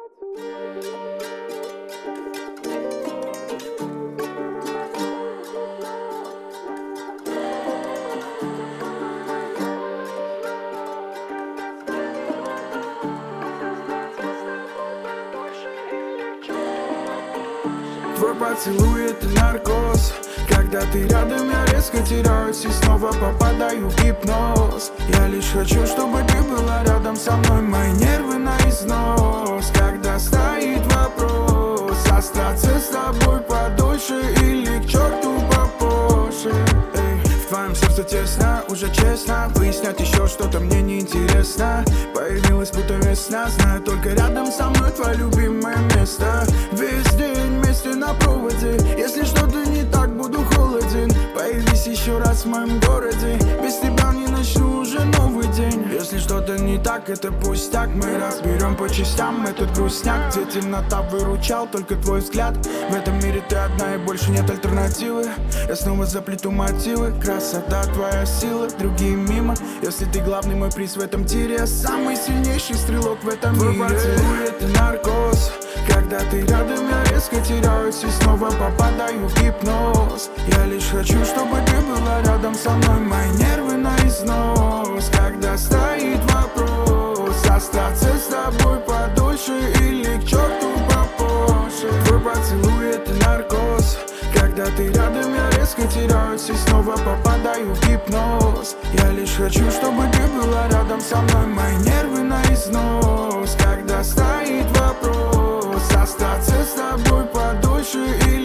Твой поцелуй — это наркоз. Когда ты рядом, я резко теряюсь и снова попадаю в гипноз. Я лишь хочу, чтобы ты была рядом со мной. Мои нервы на износ. Когда стоит вопрос, остаться с тобой подольше или к черту попозже. В твоем сердце тесно, уже честно. Выяснять еще что-то мне неинтересно. Появилась будто весна. Знаю, только рядом со мной твое любимое место. Весь день вместе на проводе. Если что-то не так, буду холоден. Появись еще раз в моем городе. Без тебя не начну уже новый день. Если что-то не так, это пустяк. Мы разберем по частям этот грустняк. Где темнота выручал, только твой взгляд. В этом мире ты одна и больше нет альтернативы. Я снова заплету мотивы. Красота, твоя сила, другие мимо. Если ты главный мой приз в этом тире, я самый сильнейший стрелок в этом мире. Твой поцелуй — это наркоз. Когда ты рядом, я резко теряюсь и снова попадаю в гипноз. Я лишь хочу, чтобы ты была рядом со мной. Мои нервы на износ. Когда стоит вопрос, остаться с тобой подольше или к черту попозже. Твой поцелуй — это наркоз. Когда ты рядом, я резко теряюсь и снова попадаю в гипноз. Я лишь хочу, чтобы ты была рядом со мной. Мои нервы на износ. Когда стоит вопрос, остаться с тобой подольше